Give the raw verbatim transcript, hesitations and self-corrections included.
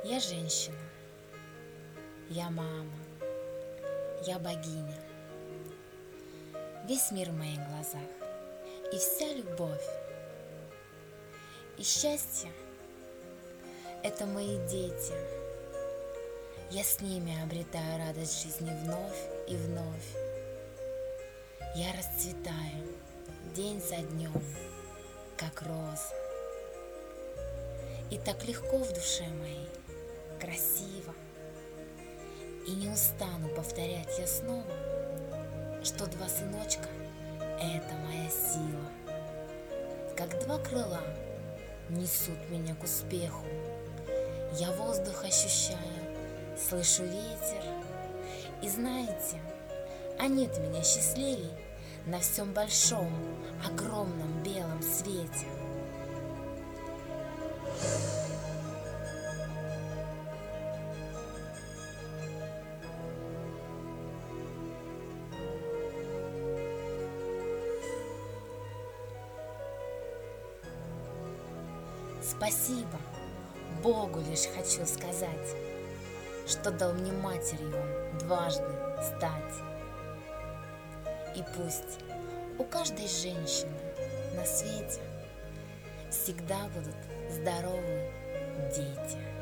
Я женщина, я мама, я богиня. Весь мир в моих глазах и вся любовь. И счастье — это мои дети. Я с ними обретаю радость жизни вновь и вновь. Я расцветаю день за днем, как роза. И так легко в душе моей, красиво. И не устану повторять я снова, что два сыночка — это моя сила. Как два крыла несут меня к успеху. Я воздух ощущаю, слышу ветер. И знаете, а нет меня счастливей на всем большом, огромном белом свете. Спасибо Богу лишь хочу сказать, что дал мне матерью Он дважды стать. И пусть у каждой женщины на свете всегда будут здоровые дети.